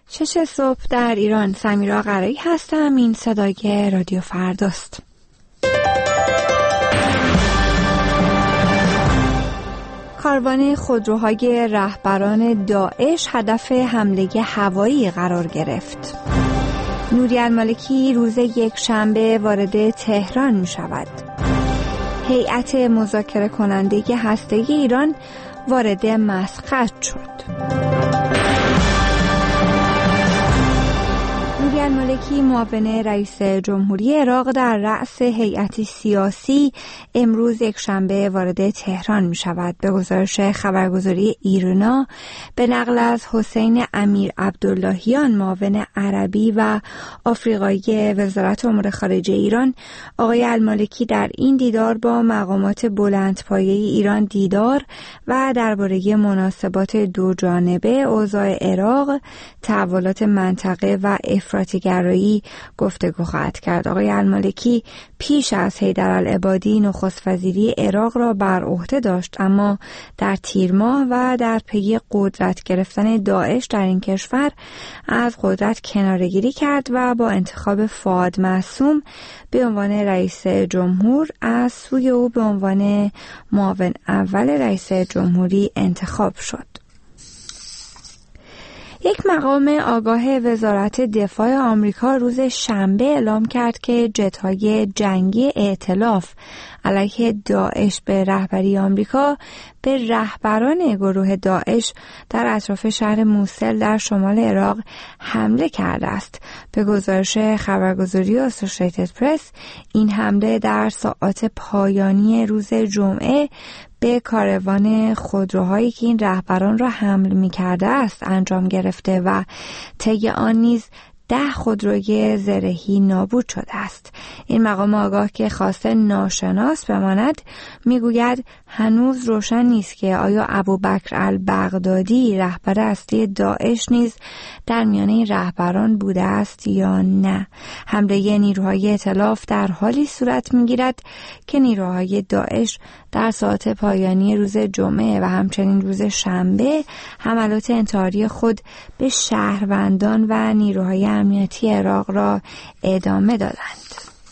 6 صبح در ایران. سمیرا قرایی هستم. این صدای رادیو فرداست. کاروان خودروهای رهبران داعش هدف حمله هوایی قرار گرفت. نوری المالکی روز یکشنبه وارد تهران می شود. هیئت مذاکره کننده هسته‌ای ایران وارد مسقط شد. نوری المالکی معاون رئیس جمهوری عراق در رأس هیئتی سیاسی امروز یکشنبه وارد تهران می شود. به گزارش خبرگزاری ایرنا به نقل از حسین امیر عبداللهیان معاون عربی و آفریقایی وزارت امور خارجه ایران، آقای المالکی در این دیدار با مقامات بلندپایه ایران دیدار و درباره مناسبات دو جانبه، اوضاع عراق، تحولات منطقه و افراطی‌گرایی گفتگو خواهد کرد. آقای المالکی پیش از حیدرالعبادی نخست وزیری عراق را بر عهده داشت، اما در تیر ماه و در پی قدرت گرفتن داعش در این کشور از قدرت کناره‌گیری کرد و با انتخاب فؤاد معصوم به عنوان رئیس جمهور از سوی او به عنوان معاون اول رئیس جمهوری انتخاب شد. یک مقام آگاه وزارت دفاع آمریکا روز شنبه اعلام کرد که جت‌های جنگی ائتلاف علیه داعش به رهبری آمریکا به رهبران گروه داعش در اطراف شهر موسل در شمال عراق حمله کرده است. به گزارش خبرگزاری اسوسییتد پرس، این حمله در ساعات پایانی روز جمعه به کاروان خودروهایی که این رهبران را حمل می‌کرده است انجام گرفته و طی آن نیز 10 خودروی زرهی نابود شده است. این مقام آگاه که خواسته ناشناس بماند میگوید هنوز روشن نیست که آیا ابوبکر البغدادی رهبر اصلی داعش نیز در میان این رهبران بوده است یا نه. حمله نیروهای ائتلاف در حالی صورت میگیرد که نیروهای داعش در ساعات پایانی روز جمعه و همچنین روز شنبه حملات انتحاری خود به شهروندان و نیروهای امنیتی عراق را ادامه دادند.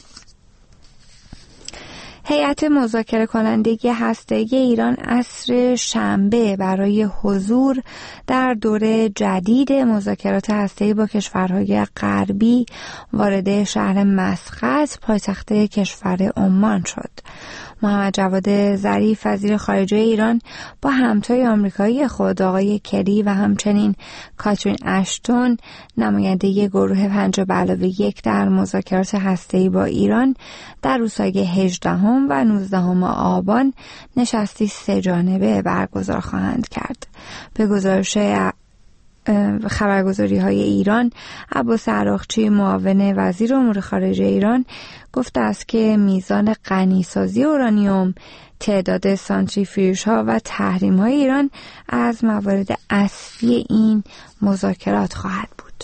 هیئت مذاکره کننده هسته‌ای ایران عصر شنبه برای حضور در دوره جدید مذاکرات هسته‌ای با کشورهای غربی وارد شهر مسقط پایتخت کشور عمان شد. محمد جواد ظریف وزیر خارجه ایران با همتای آمریکایی خود آقای کری و همچنین کاترین اشتون نماینده گروه 5+1 در مذاکرات هسته‌ای با ایران در روزهای 18 و 19 آبان نشستی 3 جانبه برگزار خواهند کرد. به گزارش خبرگزاری های ایران، عباس عراقچی معاون وزیر امور خارجه ایران گفته است که میزان غنیسازی اورانیوم، تعداد سانتریفیوژ ها و تحریم های ایران از موارد اصلی این مذاکرات خواهد بود.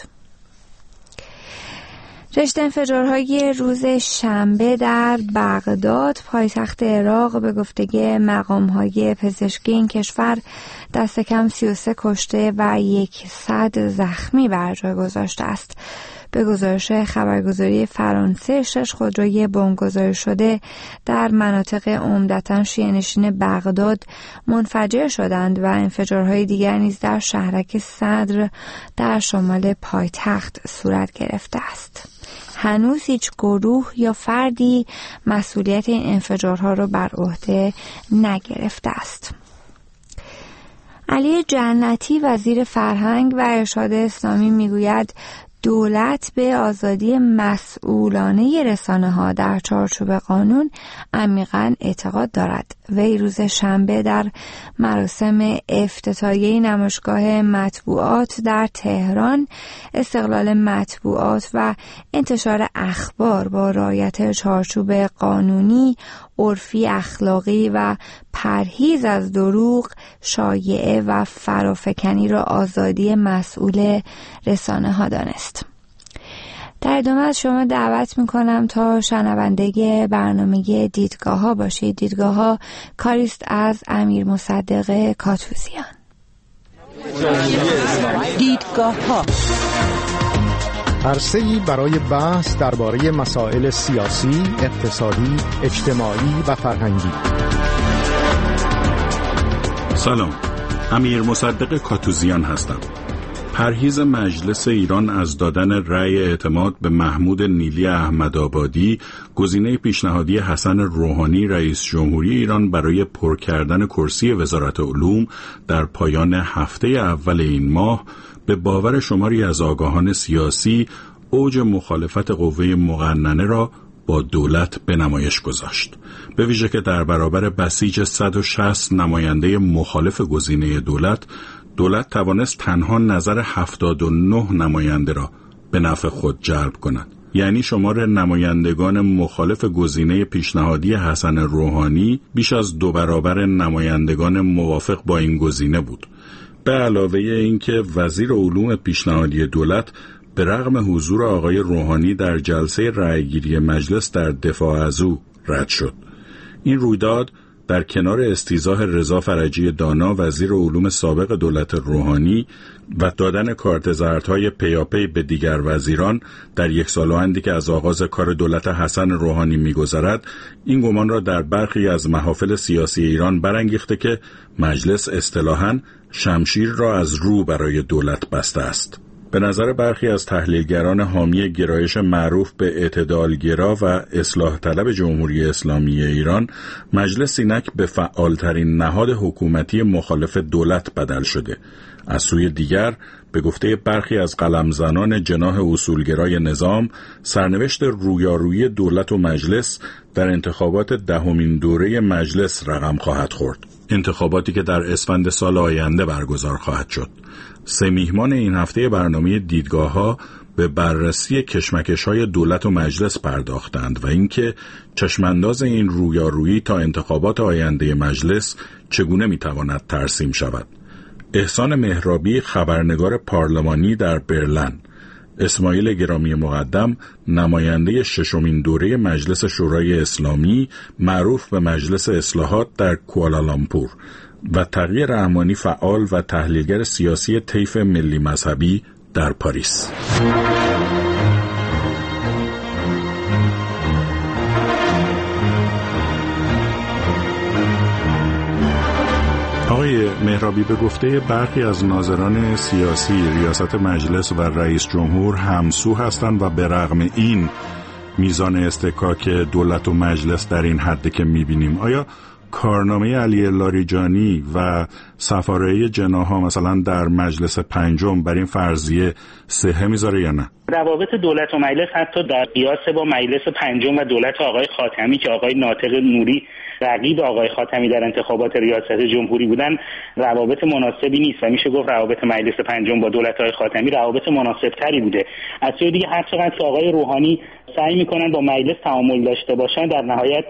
رشته انفجارهای روز شنبه در بغداد پایتخت عراق به گفته مقام‌های پزشکی این کشور دست کم 33 کشته و 100 زخمی بر جای گذاشته است. به گزارش خبرگزاری فرانسه 6 خودروی بمبگذاری شده در مناطق عمدتاً شیعه‌نشین بغداد منفجر شدند و انفجارهای دیگر نیز در شهرک صدر در شمال پایتخت صورت گرفته است. هنوز هیچ گروه یا فردی مسئولیت این انفجارها را بر عهده نگرفته است. علی جنتی وزیر فرهنگ و ارشاد اسلامی میگوید دولت به آزادی مسئولانه رسانه‌ها در چارچوب قانون عمیقاً اعتقاد دارد. وی روز شنبه در مراسم افتتاحیه نمایشگاه مطبوعات در تهران استقلال مطبوعات و انتشار اخبار با رعایت چارچوب قانونی، عرفی، اخلاقی و پرهیز از دروغ، شایعه و فرافکنی را آزادی مسئول رسانه‌ها دانست. در ادامه از شما دعوت میکنم تا شنونده برنامه دیدگاه ها باشید. دیدگاه ها کاریست از امیر مصدق کاتوزیان. دیدگاه‌ها، عرصه‌ای برای بحث درباره مسائل سیاسی، اقتصادی، اجتماعی و فرهنگی. سلام، امیر مصدق کاتوزیان هستم. پرهیز مجلس ایران از دادن رأی اعتماد به محمود نیلی احمدآبادی، گزینه پیشنهادی حسن روحانی رئیس جمهوری ایران برای پر کردن کرسی وزارت علوم در پایان هفته اول این ماه، به باور شماری از آگاهان سیاسی اوج مخالفت قوه مقننه را با دولت به نمایش گذاشت. به ویژه که در برابر بسیج 160 نماینده مخالف گزینه دولت توانست تنها نظر 79 نماینده را به نفع خود جلب کند. یعنی شمار نمایندگان مخالف گزینه پیشنهادی حسن روحانی بیش از 2 برابر نمایندگان موافق با این گزینه بود. به علاوه اینکه وزیر علوم پیشنهادی دولت به رغم حضور آقای روحانی در جلسه رأیگیری مجلس در دفاع از او رد شد. این رویداد در کنار استیضاح رضا فرجی دانا وزیر علوم سابق دولت روحانی و دادن کارت زردهای پیاپی به دیگر وزیران در یک سال و اندی که از آغاز کار دولت حسن روحانی می‌گذرد، این گمان را در برخی از محافل سیاسی ایران برانگیخته که مجلس اصطلاحاً شمشیر را از رو برای دولت بسته است. به نظر برخی از تحلیلگران حامی گرایش معروف به اعتدالگرا و اصلاح طلب جمهوری اسلامی ایران، مجلس اینک به فعالترین نهاد حکومتی مخالف دولت بدل شده. از سوی دیگر، به گفته برخی از قلمزنان جناح اصولگرای نظام، سرنوشت رویارویی دولت و مجلس در انتخابات 10مین دوره مجلس رقم خواهد خورد. انتخاباتی که در اسفند سال آینده برگزار خواهد شد. 3 میهمان این هفته برنامه دیدگاه‌ها به بررسی کشمکش‌های دولت و مجلس پرداختند و اینکه چشمانداز این رویارویی تا انتخابات آینده مجلس چگونه می‌تواند ترسیم شود. احسان مهرابی، خبرنگار پارلمانی در برلن، اسماعیل گرامی مقدم، نماینده 6مین دوره مجلس شورای اسلامی معروف به مجلس اصلاحات در کوالالامپور و تقی رحمانی، فعال و تحلیلگر سیاسی طیف ملی مذهبی در پاریس. آقای مهرابی، به گفته برخی از ناظران سیاسی، ریاست مجلس و رئیس جمهور همسو هستند و به رغم این میزان اصطکاک دولت و مجلس در این حد که میبینیم، آیا کارنامه علی لاریجانی و صفاره جناح‌ها مثلا در مجلس 5 بر این فرضیه صحه میذاره یا نه؟ روابط دولت و مجلس حتی در قیاس با مجلس 5 و دولت آقای خاتمی که آقای ناطق نوری رقیب آقای خاتمی در انتخابات ریاست جمهوری بودن، روابط مناسبی نیست و میشه گفت روابط مجلس 5 با دولت آقای خاتمی روابط مناسبتری بوده. از سوی دیگه هر چقدر که آقای روحانی سعی میکنن با مجلس تعامل داشته باشن، در نهایت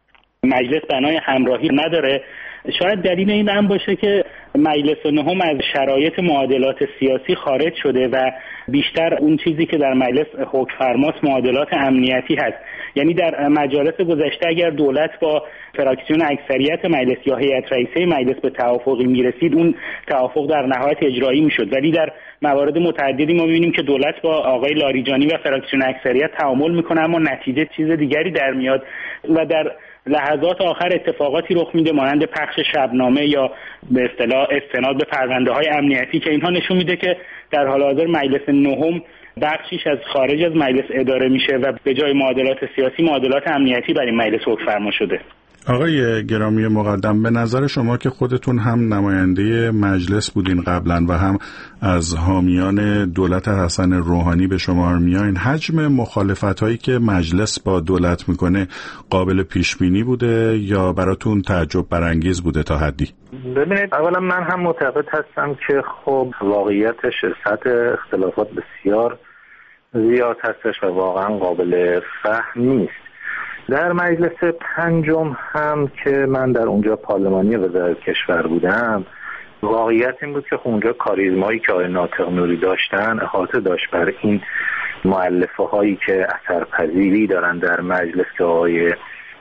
مجلس بنای همراهی نداره. شاید دلیل این هم باشه که مجلس 9 از شرایط معادلات سیاسی خارج شده و بیشتر اون چیزی که در مجلس حکم فرماست معادلات امنیتی هست. یعنی در مجالس گذشته اگر دولت با فراکسیون اکثریت مجلس یا هیئت رئیسه مجلس به توافقی میرسید، اون توافق در نهایت اجرایی میشد، ولی در موارد متعددی ما میبینیم که دولت با آقای لاریجانی و فراکسیون اکثریت تعامل میکنه اما نتیجه چیز دیگری در میاد و در لحظات آخر اتفاقاتی رخ میده مانند پخش شبنامه یا به اصطلاح استناد به پرونده‌های امنیتی که اینها نشون میده که در حال حاضر مجلس 9 بخشیش از خارج از مجلس اداره میشه و به جای معادلات سیاسی معادلات امنیتی برای مجلس حکم فرما شده. آقای گرامی مقدم، به نظر شما که خودتون هم نماینده مجلس بودین قبلا و هم از حامیان دولت حسن روحانی به شمار میاین، حجم مخالفت‌هایی که مجلس با دولت میکنه قابل پیش بینی بوده یا براتون تعجب برانگیز بوده تا حدی؟ ببینید، اولا من هم معتقد هستم که خب واقعیتش سطح اختلافات بسیار زیاد هستش و واقعا قابل فهم نیست. در مجلس 5 هم که من در اونجا پارلمانی وزارت کشور بودم، واقعیت این بود که اونجا کاریزمایی که آقای ناطق نوری داشتن احاطه داشت بر این مؤلفه هایی که اثرپذیری دارن در مجلس که آقای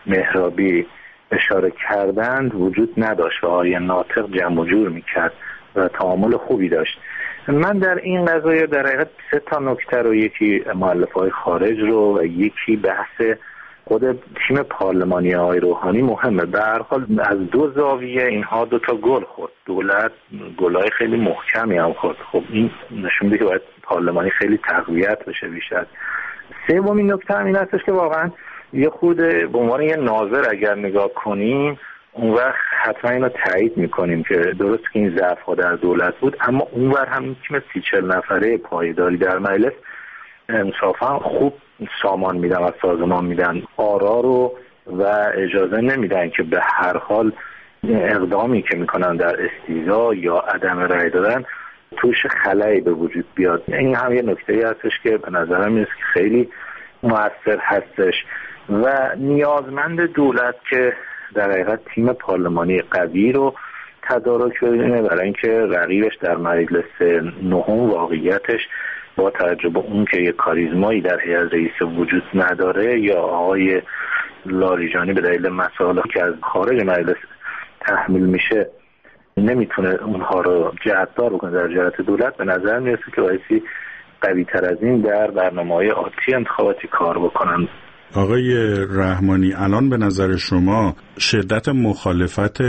مهرابی اشاره کردند وجود نداشت و آقای ناطق جمع و جور میکرد و تعامل خوبی داشت. من در این قضیه در حقیقت 3 نکته رو، یکی مؤلفه‌های خارج رو و یکی بحث خود تیم پارلمانی آقای روحانی مهمه. به هر حال از 2 زاویه اینها 2 گل خورد. دولت گلای خیلی محکمی هم خورد. خب این نشون میده که باید پارلمانی خیلی تقویت بشه بیشتر. سومین نکته هم این هستش که واقعا یه خورده به عنوان یه ناظر اگر نگاه کنیم اون وقت حتما اینو تایید میکنیم که درست که این ضعف‌ها در دولت بود، اما اونور هم تیم 30-40 نفره پایداری در مجلس انصافا خوب سامان میدن و سازمان میدن، آرا رو و اجازه نمیدن که به هر حال اقدامی که میکنن در استیضاح یا عدم رأی دادن توش خلایی به وجود بیاد. این هم یه نکته‌ای هستش که به نظرم میاد که خیلی مؤثر هستش و نیازمند دولت که در حقیقت تیم پارلمانی قوی رو تدارک ببینه، برای اینکه رقیبش در مجلس نهم واقعیتش با توجه به اون که یه کاریزمایی در هیئت رئیسه وجود نداره یا آقای لاریجانی به دلیل مسائلی که از خارج مجلس تحمیل میشه نمیتونه اونها رو جهت‌دار بکنه در جهت دولت، به نظر میرسه که بایستی قوی تر از این در برنامه‌های آتی انتخاباتی کار بکنن. آقای رحمانی، الان به نظر شما شدت مخالفت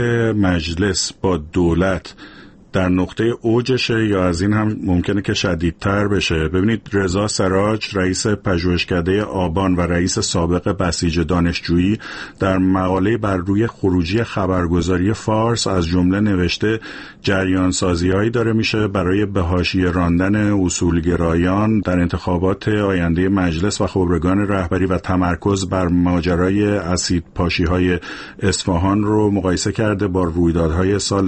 مجلس با دولت در نقطه اوجشه یا از این هم ممکنه که شدیدتر بشه؟ ببینید رضا سراج رئیس پژوهشکده آبان و رئیس سابق بسیج دانشجویی در مقاله بر روی خروجی خبرگزاری فارس از جمله نوشته جریان سازی‌هایی داره میشه برای به حاشیه راندن اصولگرایان در انتخابات آینده مجلس و خبرگان رهبری و تمرکز بر ماجرای اسیدپاشی‌های اصفهان رو مقایسه کرده با رویدادهای سال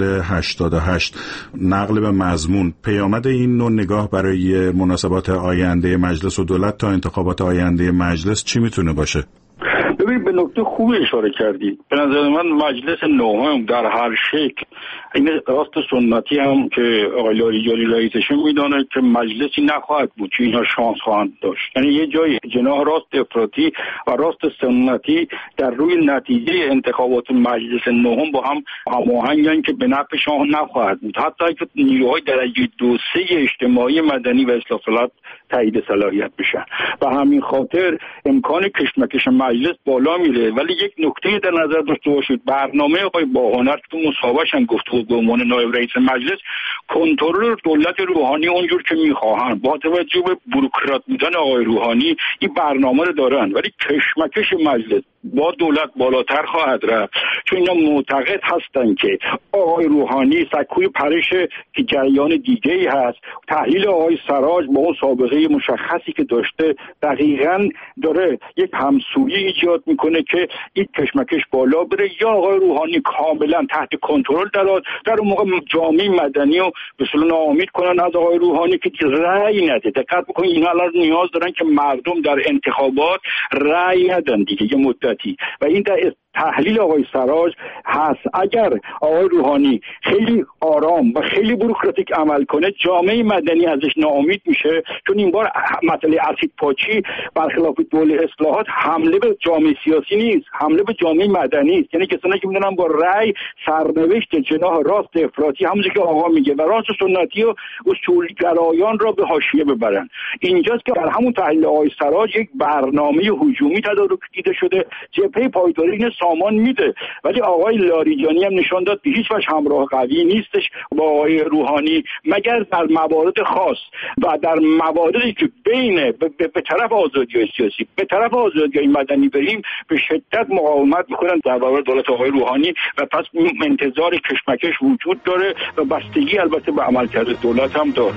88. نقل به مضمون، پیامد این نوع نگاه برای مناسبات آینده مجلس و دولت تا انتخابات آینده مجلس چی میتونه باشه؟ ببین به نکته خوبی اشاره کردی. به نظر من مجلس نهم در هر شکل این راست سنتی هم که آقای لاریجانی رئیسشون میدونه که مجلسی نخواهد بود که اینها شانس خواهند داشت. یعنی یه جای جناح راست افراطی و راست سنتی در روی نتیجه انتخابات مجلس نهم با هم هماهنگن که به نفع شاه نخواهد بود، حتی که نیروهای درجه 2-3 اجتماعی مدنی و اصلاح طلب تایید صلاحیت بشن. و همین خاطر امکان کشمکش مجلس بالا میره. ولی یک نکته در نظر داشته باشید، برنامه آقای باهنر تو مصاحبه‌اش هم گفته بود به عنوان نایب رئیس مجلس کنترل دولت روحانی اونجور که میخواهن با توجه به بوروکرات بودن آقای روحانی این برنامه رو دارن، ولی کشمکش مجلس با دولت بالاتر خواهد رفت، چون اینا معتقد هستن که آقای روحانی سکوی پرش که جریان دیگه‌ای هست. تحلیل آقای سراج با اون سابقه مشخصی که داشته دقیقاً داره یک همسویی ایجاد میکنه که این کشمکش بالا بره یا آقای روحانی کاملا تحت کنترل در اون موقع جامعه مدنی رو به اصطلاح ناامید کنن از آقای روحانی که رأی نده. دقت بکنید اینا الان نیاز دارن که مردم در انتخابات رأی ندن دیگه یه مدتی و این در تحلیل آقای سراج هست. اگر آقای روحانی خیلی آرام و خیلی بوروکراتیک عمل کنه جامعه مدنی ازش ناامید میشه، چون این بار مسئله اسیدپاچی برخلاف دوله اصلاحات حمله به جامعه سیاسی نیست، حمله به جامعه مدنی است. یعنی کسانی که میدونن با رأی سرنوشت جناح راست افراطی همونجوری که آقا میگه و راست سنتی و اصولگرایان را به حاشیه ببرن. اینجاست که در همون تحلیل آقای سراج یک برنامه هجومی تدارک دیده شده. جبهه پایداری سامان میده، ولی آقای لاریجانی هم نشان داد به هیچ وجه همراه قوی نیستش با آقای روحانی مگر در موارد خاص و در مواردی که بین به طرف آزادی سیاسی به طرف آزادی مدنی بریم به شدت مقاومت میکنن در برابر دولت آقای روحانی و پس انتظار کشمکش وجود داره و بستگی البته به عملکرد دولت هم داره.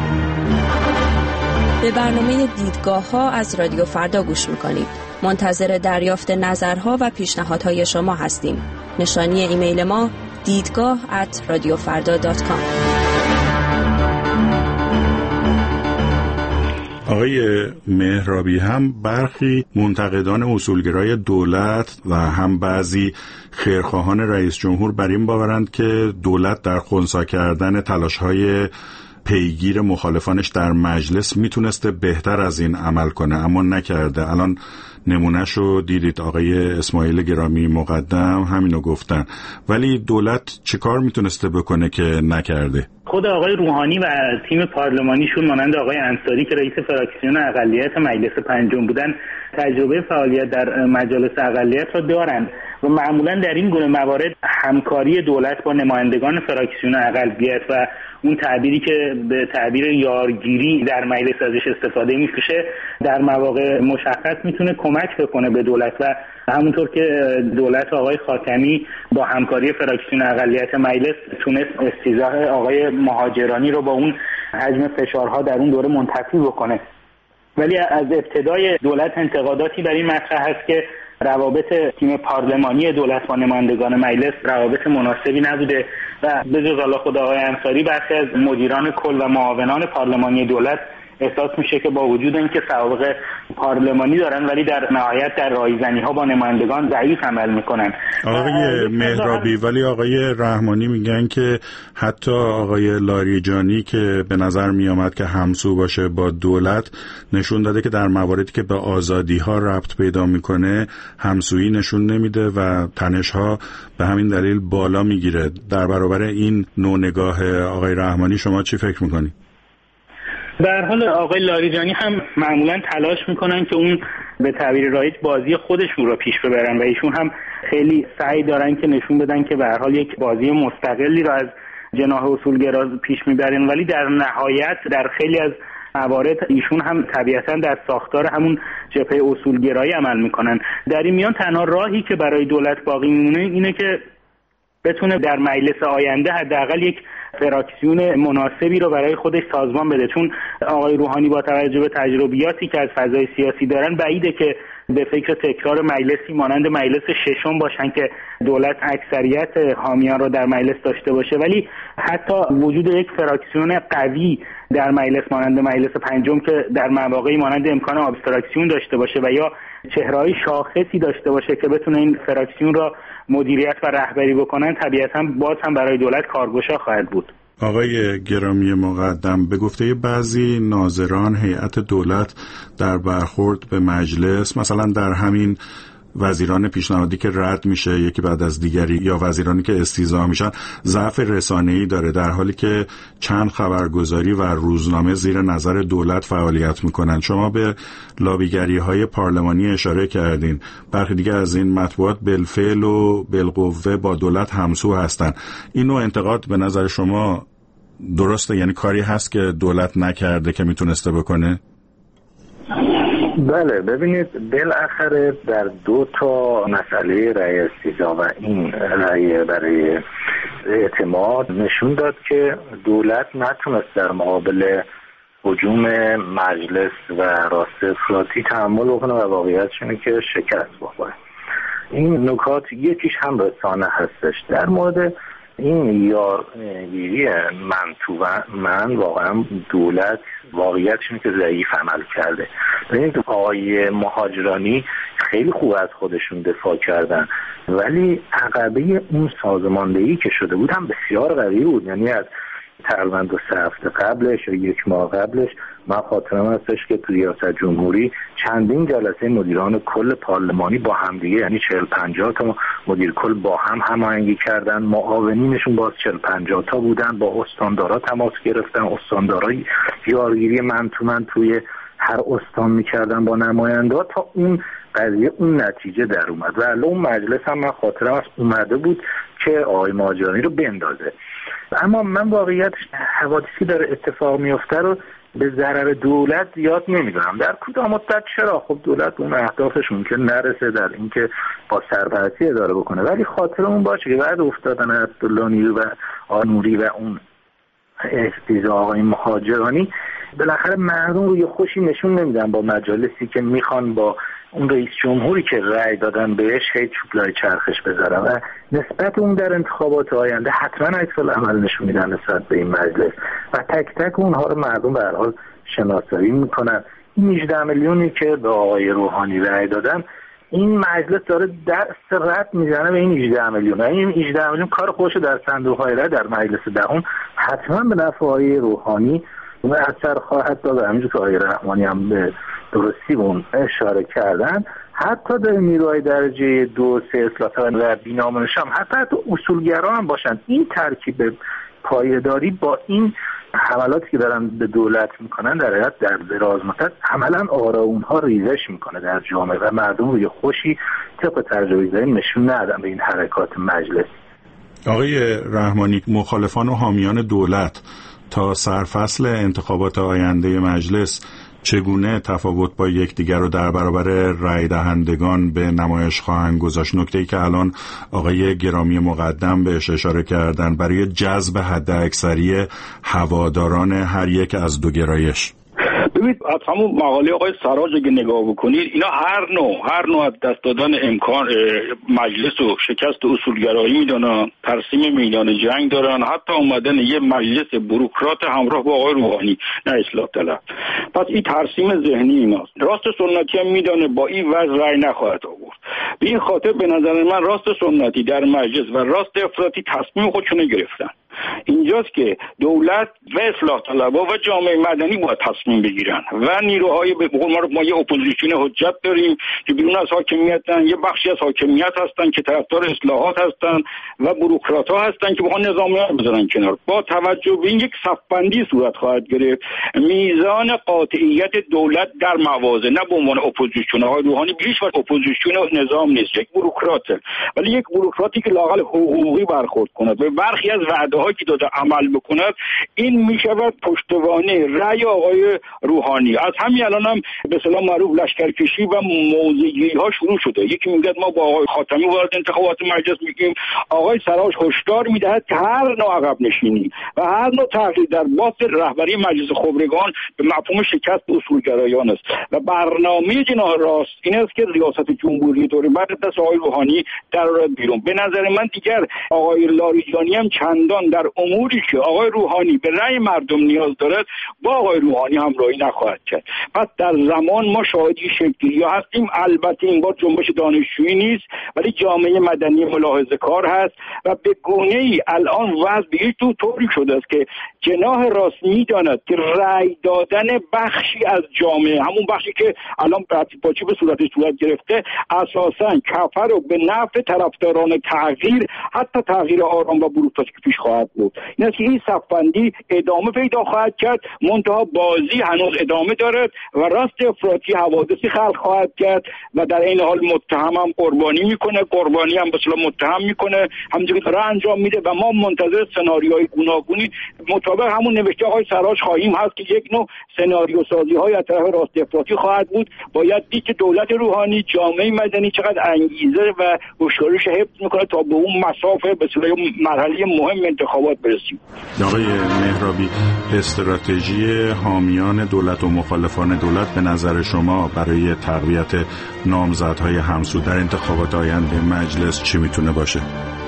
به برنامه دیدگاه‌ها از رادیو فردا گوش میکنید. منتظر دریافت نظرها و پیشنهادهای شما هستیم. نشانی ایمیل ما دیدگاه@radiofarda.com. آقای مهرابی، هم برخی منتقدان اصولگرای دولت و هم بعضی خیرخواهان رئیس جمهور بر این باورند که دولت در خنثی کردن تلاش‌های پیگیر مخالفانش در مجلس میتونسته بهتر از این عمل کنه اما نکرده. الان نمونهشو دیدید، آقای اسماعیل گرامی مقدم همینو گفتن. ولی دولت چه کار میتونسته بکنه که نکرده؟ خود آقای روحانی و تیم پارلمانیشون مانند آقای انصاری که رئیس فراکسیون اقلیت مجلس پنجم بودن تجربه فعالیت در مجالس اقلیت را دارند و معمولا در این گونه موارد همکاری دولت با نمایندگان فراکسیون اقلیت و اون تعبیری که به تعبیر یارگیری در مجلس ازش استفاده میشه در مواقع مشخص میتونه کمک بکنه به دولت و همونطور که دولت آقای خاتمی با همکاری فراکسیون اقلیت مجلس تونست استیضاح آقای مهاجرانی رو با اون حجم فشارها در اون دوره منتفی بکنه. ولی از ابتدای دولت انتقاداتی بر این مطرح هست که روابط تیم پارلمانی دولت با نمایندگان مجلس روابط مناسبی نبوده و به جز الله خود آقای انصاری برخی از مدیران کل و معاونان پارلمانی دولت احساس میشه که با وجود اینکه سوابق پارلمانی دارن ولی در نهایت در رایزنی‌ها با نمایندگان ضعیف عمل میکنن. آقای مهرابی، ولی آقای رحمانی میگن که حتی آقای لاریجانی که به نظر میامد که همسو باشه با دولت نشون داده که در مواردی که به آزادی‌ها ربط پیدا میکنه همسویی نشون نمیده و تنش‌ها به همین دلیل بالا میگیره. در برابر این نوع نگاه آقای رحمانی شما چی فکر میکنید؟ به هر حال آقای لاریجانی هم معمولا تلاش میکنن که اون به تعبیر رایج بازی خودشون رو پیش ببرن و ایشون هم خیلی سعی دارن که نشون بدن که به هر حال یک بازی مستقلی رو از جناح اصولگرا پیش میبرن، ولی در نهایت در خیلی از موارد ایشون هم طبیعتا در ساختار همون جبهه اصولگرایی عمل میکنن. در این میان تنها راهی که برای دولت باقی میمونه اینه که بتونه در مجلس آینده حداقل یک فراکسیون مناسبی رو برای خودش سازمان بده، چون آقای روحانی با توجه به تجربیاتی که از فضای سیاسی دارن بعیده که به فکر تکرار مجلسی مانند مجلس ششم باشن که دولت اکثریت حامیان رو در مجلس داشته باشه. ولی حتی وجود یک فراکسیون قوی در مجلس مانند مجلس پنجم که در مواقعی مانند امکان ابستراکسیون داشته باشه و یا چهره‌های شاخصی داشته باشه که بتونه این فراکسیون را مدیریت و رهبری بکنن، طبیعتاً باز هم برای دولت کارگشا خواهد بود. آقای گرامی مقدم، به گفته بعضی ناظران هیئت دولت در برخورد به مجلس، مثلا در همین وزیران پیشنهادی که رد میشه یکی بعد از دیگری یا وزیرانی که استیضاح میشن، ضعف رسانه‌ای داره، در حالی که چند خبرگزاری و روزنامه زیر نظر دولت فعالیت میکنن. شما به لابیگری‌های پارلمانی اشاره کردین، برخی دیگه از این مطبوعات بالفعل و بالقوه با دولت همسو هستن. این نوع انتقاد به نظر شما درسته؟ یعنی کاری هست که دولت نکرده که میتونسته بکنه؟ بله، ببینید بالاخره در دو تا مسئله رأی استیضاح و این رأی برای اعتماد نشون داد که دولت نتونست در مقابل هجوم مجلس و راست افراطی تحمل بکنه و واقعیتش اینه که شکست بخوره. این نکات یکیش هم رسانه هستش. در مورد این یارگیری من واقعا دولت واقعیتش اینه که ضعیف عمل کرده. ببینید آقای مهاجرانی خیلی خوب از خودشون دفاع کردن، ولی عقبه اون سازماندهی که شده بود هم بسیار قوی بود. یعنی از تقریبا 2 هفته قبلش یا 1 ماه قبلش من خاطرم هستش که تو ریاست جمهوری چندین جلسه مدیران کل پارلمانی با هم دیگه، یعنی 40-50 تا مدیر کل با هم هماهنگی کردن، معاونینشون باز 40-50 تا بودن، با استاندارا تماس گرفتن، استاندارای یارگیری من تو من توی هر استان میکردن با نماینده تا اون قضیه اون نتیجه در اومد. و اون مجلس هم من خاطرم هست اومده بود که آقای مهاجرانی رو بندازه. اما من واقعیت حوادثی داره اتفاق میفته رو به ضرر دولت زیاد نمیدونم. در کوتاه مدت چرا؟ خب دولت اون اهدافش ممکن نرسه در اینکه با سرپرستی اداره بکنه، ولی خاطرمون باشه که بعد افتادن عبدالله نیرو و آقای نوری و اون استیضاح آقای مهاجرانی بالاخره مردم روی خوشی نشون نمیدن با مجالسی که میخوان با اون رئیس جمهوری که رأی دادن بهش هی چوبلای چرخش بذارن و نسبت اون در انتخابات آینده حتما عکس العمل نشون میدن نسبت به این مجلس و تک تک اونها رو مردم به هر حال شناسایی میکنن. این 18 میلیونی که به آقای روحانی رأی دادن این مجلس داره دست رد میزنه به این 18 میلیون. این 18 میلیون کار خودشو در صندوق‌های رای در مجلس دهم حتما به نفع آقای روحانی و اثر خواهد داد. همینجور که آقای رحمانی هم به درستی اون اشاره کردن، حتی در نیروهای درجه 2 3 اصلاح طلب و بینامونش هم حتی اصولگرا هم باشن، این ترکیب پایداری با این حملاتی که دارن به دولت میکنن در حقیقت در دراز مدت عملا آرا اونها ریزش میکنه در جامعه و مردم روی خوشی طبق تجربه داریم نشون ندادن به این حرکات مجلس. آقای رحمانی، مخالفان و حامیان دولت تا سرفصل انتخابات آینده مجلس چگونه تفاوت با یکدیگر رو در برابر رای دهندگان به نمایش خواهند گذاشت؟ نکته‌ای که الان آقای گرامی مقدم بهش اشاره کردن برای جذب حداکثری هواداران هر یک از دو گرایش. ببینید از همون مقاله آقای سراج اگه نگاه بکنید، اینا هر نوع از دست دادن امکان مجلس و شکست اصولگرایی میدونن، ترسیم میدان جنگ دارن، حتی اومدن یه مجلس بوروکرات همراه با آقای روحانی نه اصلاح طلب. پس این ترسیم ذهنی ایناست. راست سنتی هم میدونه با این وضع رأی نخواهد آورد. به این خاطر به نظر من راست سنتی در مجلس و راست افراطی تصمیم خودشون گرفتن. اینجاست که دولت و اصلاح طلبها و جامعه مدنی باید تصمیم بگیرن و نیروهای به قول ما یه اپوزیسیون حجت داریم که بیرون از حاکمیتن، یه بخشی از حاکمیت هستن که طرفدار اصلاحات هستن و بوروکرات‌ها هستن که بخوان نظامیات بذارن کنار. با توجه به این یک صفبندی صورت خواهد گرفت. میزان قاطعیت دولت در مواضع نه به عنوان اپوزیسیون، آقای روحانی بیش از اپوزیسیون نظام نیست، یک بوروکراته، ولی یک بوروکراتی که لااقل حقوقی برخورد کنه به برخی از وعده که داده عمل بکند، این میشود پشتوانه رأی آقای روحانی. از همین الان هم به اصطلاح معروف لشکرکشی و موضع‌گیری ها شروع شده. یکی میگه ما با آقای خاتمی وارد انتخابات مجلس میگیم، آقای سراج هشدار میدهد که هر نوع عقب نشینی و هر نوع تغییر در باط رهبری مجلس خبرگان به مفهوم شکست اصولگرایان است و برنامه جناح راست این است که ریاست جمهوری طوری بعد دست آقای روحانی در بیرون. به نظر من دیگر آقای لاریجانی هم چندان در اموری که آقای روحانی به رأی مردم نیاز دارد با آقای روحانی همراهی نخواهد کرد. پس در زمان ما شاهدی شکلی هستیم. البته این بار جنبش دانشجویی نیست ولی جامعه مدنی ملاحظه کار هست و به گونه‌ای الان وضع به طوری شده است که جناح راست می‌داند که رأی دادن بخشی از جامعه، همون بخشی که الان پاچی به صورت گرفته، اساساً کفر رو به نفع طرفداران تغییر، حتی تغییر آرام و بروکراسی که پیش خواهد بود. این است که این صفبندی ادامه پیدا خواهد کرد، منتها بازی هنوز ادامه دارد و راست افراطی حوادثی خلق خواهد کرد و در این حال متهم هم قربانی میکنه، قربانی هم به اصطلاح متهم میکنه، همونجوری داره انجام میده و ما منتظر سناریوهای گوناگونی مطابق همون نوشته آقای سراج خواهیم هست که یک نوع سناریو سازی های از طرف راست افراطی خواهد بود. باید دید که دولت روحانی، جامعه مدنی چقدر انگیزه و هوشیاریش حفظ میکنه تا به اون مسافه به اصطلاح مرحله مهم انتخابات برسیم. آقای مهرابی، استراتژی حامیان دولت و مخالفان دولت به نظر شما برای تقویت نامزدهای همسو در انتخابات آینده مجلس چی میتونه باشه؟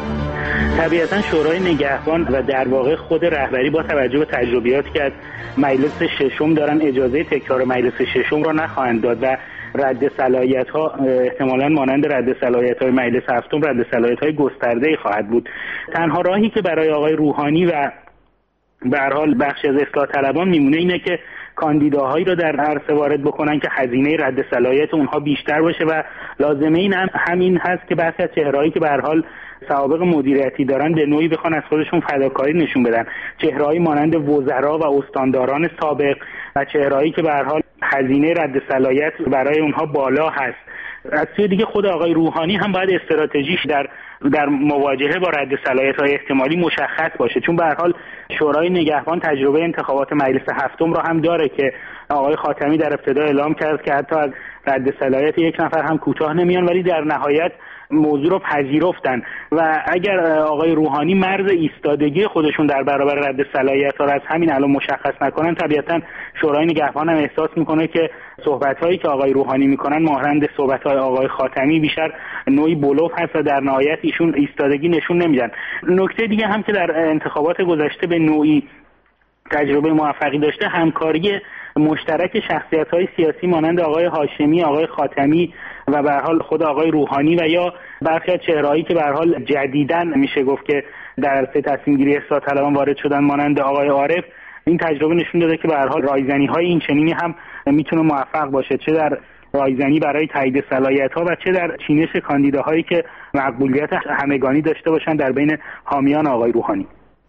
طبیعتا شورای نگهبان و در واقع خود رهبری با توجه به تجربیاتی که از مجلس ششم دارن اجازه تکرار مجلس ششم را نخواهند داد و رد صلاحیت‌ها احتمالاً مانند رد صلاحیت‌های مجلس هفتم رد صلاحیت‌های گسترده‌ای خواهد بود. تنها راهی که برای آقای روحانی و به هر حال بخشی از اصلاح طلبان میمونه اینه که کاندیداهایی رو در عرصه وارد بکنن که هزینه رد صلاحیت اونها بیشتر باشه و لازمه این همین هست که برخی از چهرهایی که به هر حال سوابق مدیریتی دارن به نوعی بخوان از خودشون فداکاری نشون بدن، چهرهایی مانند وزرا و استانداران سابق و چهرهایی که به هر حال هزینه رد صلاحیت برای اونها بالا هست. از سوی دیگه خود آقای روحانی هم باید استراتژیش در مواجهه با رد صلاحیت‌های احتمالی مشخص باشه، چون به هر حال شورای نگهبان تجربه انتخابات مجلس هفتم را هم داره که آقای خاتمی در ابتدا اعلام کرد که حتی از رد صلاحیت یک نفر هم کوتاه نمیان، ولی در نهایت موضوع رو پذیرفتن و اگر آقای روحانی مرز ایستادگی خودشون در برابر رد صلاحیت‌ها را از همین الان مشخص نکنن، طبیعتاً شورای نگهبان هم احساس میکنه که صحبت‌هایی که آقای روحانی میکنن مانند صحبت‌های آقای خاتمی بیشتر نوعی بلوف هست و در نهایت ایشون ایستادگی نشون نمیدن. نکته دیگه هم که در انتخابات گذشته به نوعی تجربه موفقی داشته همکاری مشترک شخصیت‌های سیاسی مانند آقای هاشمی، آقای خاتمی و به هر حال خود آقای روحانی و یا برخی از چهره‌هایی که به هر حال جدیداً میشه گفت که در عرصه تصمیم‌گیری اصلاح طلبان وارد شدن مانند آقای عارف، این تجربه نشون داده که به هر حال رایزنی‌های این چنینی هم میتونه موفق باشه، چه در رایزنی برای تایید صلاحیت‌ها و چه در چینش کاندیداهایی که مقبولیت همگانی داشته باشن در بین حامیان آقای روحانی.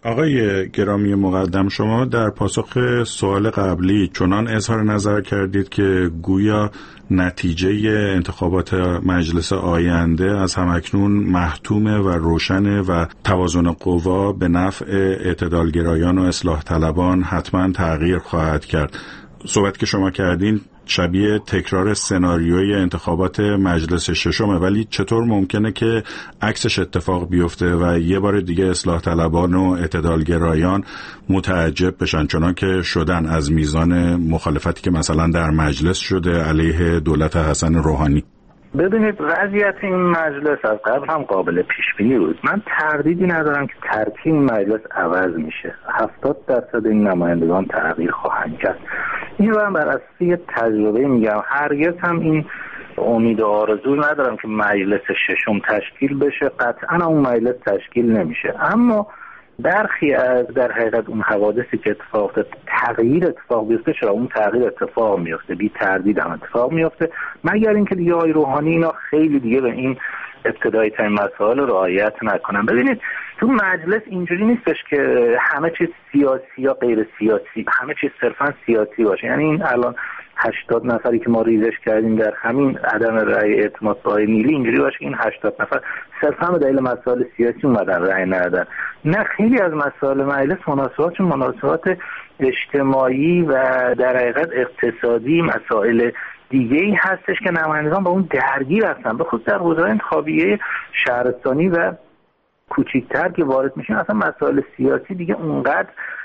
آقای گرامی مقدم، شما در پاسخ سوال قبلی چنان اظهار نظر کردید که گویا نتیجه انتخابات مجلس آینده از همکنون محتومه و روشنه و توازن قوا به نفع اعتدالگرایان و اصلاح طلبان حتما تغییر خواهد کرد. صحبت که شما کردین شبیه تکرار سناریوی انتخابات مجلس ششمه، ولی چطور ممکنه که عکسش اتفاق بیفته و یه بار دیگه اصلاح طلبان و اعتدالگرایان متعجب بشن چنان که شدن از میزان مخالفتی که مثلا در مجلس شده علیه دولت حسن روحانی؟ ببینید وضعیت این مجلس از قبل هم قابل پیش بینی بود. من تردیدی ندارم که ترکیب این مجلس عوض میشه. 70% این نمایندگان تغییر خواهند کرد. این رو هم بر اساس یه تجربه میگم. هرگز هم این امید و آرزو ندارم که مجلس ششم تشکیل بشه. قطعا اون مجلس تشکیل نمیشه. اما برخی از در حقیقت اون حوادثی که تغییر اتفاق بیفته، چرا اون تغییر اتفاق میفته، بی تردید هم اتفاق میفته، مگر اینکه دیگه آقای روحانی اینا خیلی دیگه به این ابتدایی ترین مسائل رعایت نکنن. ببینید تو مجلس اینجوری نیستش که همه چیز سیاسی یا غیر سیاسی، همه چیز صرفا سیاسی باشه. یعنی این الان 80 نفری که ما ریزش کردیم در همین عدم رأی اعتماد به آقای نیلی اینجوری باشه که این 80 نفر صرفا به دلیل مسائل سیاسی اومدن رأی ندادن. نه، خیلی از مسائل مجلس مناسبات اجتماعی و در حقیقت اقتصادی، مسائل دیگه‌ای هستش که نمایندگان با اون درگیر هستن، به خصوص در حوزه‌های انتخابیه شهرستانی و کوچیک‌تر که وارد میشن. اصلا مسائل سیاسی دیگه اونقدر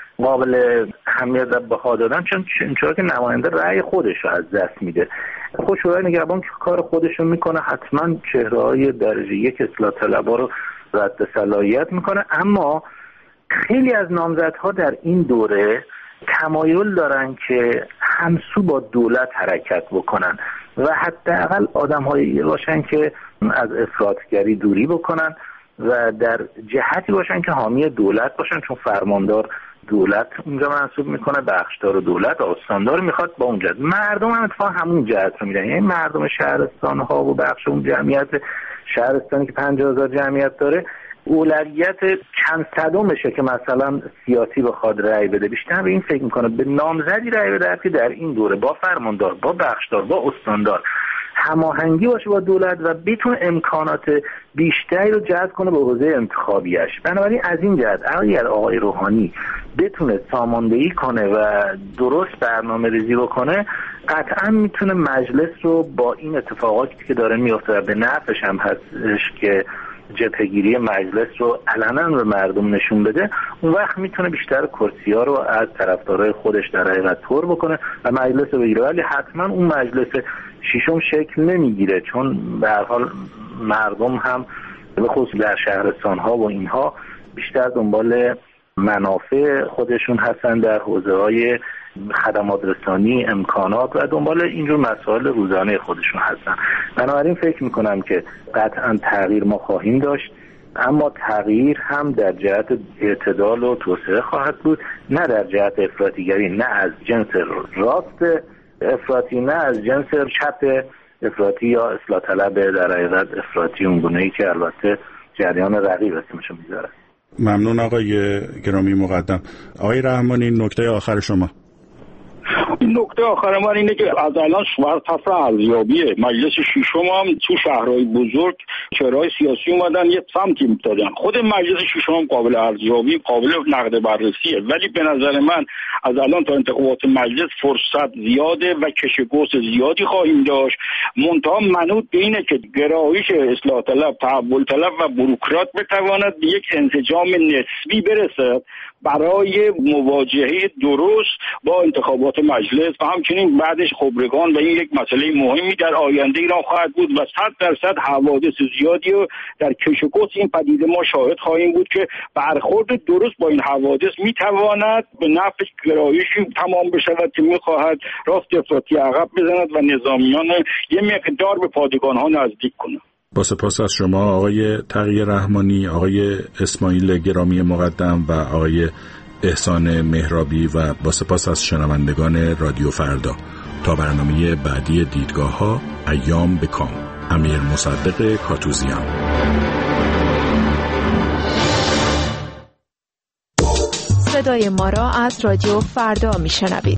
قابل اهمیت بها دادن چون که نماینده رأی خودش رو از دست میده. خود شورای نگهبان که کار خودش رو میکنه، حتما چهره‌های درجه یک اصلاح طلب‌ها رو رد صلاحیت میکنه، اما خیلی از نامزدها در این دوره تمایل دارن که همسو با دولت حرکت بکنن و حداقل آدم‌هایی باشن که از افراطگری دوری بکنن و در جهتی باشن که حامی دولت باشن، چون فرماندار دولت اونجا منصوب میکنه، بخشدار دولت استاندار میخواد با اون جهت. مردم هم اتفاقا همون جهت رو میدن، یعنی مردم شهرستان ها و بخش اون جمعیت شهرستانی که 50,000 جمعیت داره اولویت چند صدمشه که مثلا سیاسی بخواد رأی بده، بیشتر به این فکر میکنه به نامزدی رأی بده که در این دوره با فرماندار، با بخشدار، با استاندار هماهنگی باشه با دولت و بتونه امکانات بیشتری رو جذب کنه به حوزه انتخابیش. بنابراین از این جهت اگر آقای روحانی بتونه ساماندهی کنه و درست برنامه ریزی بکنه، قطعا میتونه مجلس رو با این اتفاقاتی که داره میفته به نفعش هم هستش که جبهه‌گیری مجلس رو علنا به مردم نشون بده، اون وقت میتونه بیشتر کرسی‌ها رو از طرفدارای خودش در حقیقت پر بکنه و مجلس رو بگیره. ولی حتما اون مجلس ششم شکل نمیگیره، چون به هر حال مردم هم به خصوص در شهرستان‌ها و اینها بیشتر دنبال منافع خودشون هستن در حوزه‌های خدمات رسانی، امکانات و دنبال اینجور مسائل روزانه خودشون هستن. بنابراین فکر میکنم که قطعا تغییر ما خواهیم داشت، اما تغییر هم در جهت اعتدال و توسعه خواهد بود، نه در جهت افراطیگری، نه از جنس راست افراطی، نه از جنس چپ افراطی یا اصلاح طلب در حقیقت افراطی اونگونه‌ای که البته جریان رقیب اسمشو میذاره. ممنون آقای گرامی مقدم. آقای رحمانی، نکته آخر شما. نکته آخر من اینه که از الان طرف ارزیابیه مجلس ششم هم تو شهرهای بزرگ چهره‌های سیاسی اومدن یه سمتی دادن. خود مجلس ششم هم قابل ارزیابی، قابل نقد بررسیه، ولی به نظر من از الان تا انتخابات مجلس فرصت زیاده و کش‌وگوش زیادی خواهیم داشت. منتها منوط به اینه که گرایش اصلاح طلب، تحول طلب و بوروکرات بتواند به یک انسجام نسبی برسد برای مواجهه درست با انتخابات مجلس و همچنین بعدش خبرگان و این یک مسئله مهمی در آینده ایران خواهد بود و 100% حوادث زیادی و در کش و قوس این پدیده ما شاهد خواهیم بود که برخورد درست با این حوادث میتواند به نفع گرایشی تمام بشود که میخواهد راست افراطی عقب بزند و نظامیان یه مقدار به پادگان ها نزدیک کنند. با سپاس از شما آقای تقی رحمانی، آقای اسماعیل گرامی مقدم و آقای احسان مهرابی و با سپاس از شنوندگان رادیو فردا. تا برنامه بعدی دیدگاه ها، ایام بکام. امیر مصدق کاتوزیان. صدای ما را از رادیو فردا میشنوید.